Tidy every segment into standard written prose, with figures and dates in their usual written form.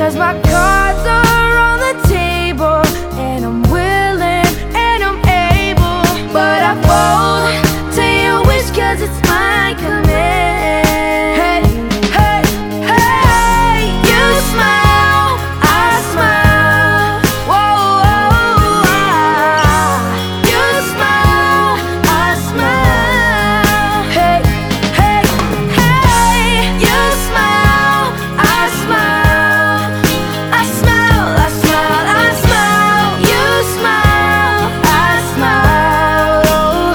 'cause my cards are on the table, and I'm willing and I'm able, but I fold to your wish 'cause it's my command. Hey, hey, hey, you smile, I smile. Whoa, whoa, you smile, I smile. Hey, hey, hey, you smile, I smile. I smile, I smile, I smile. You smile, I smile.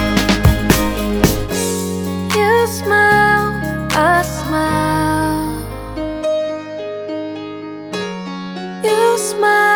You smile, I smile. You smile.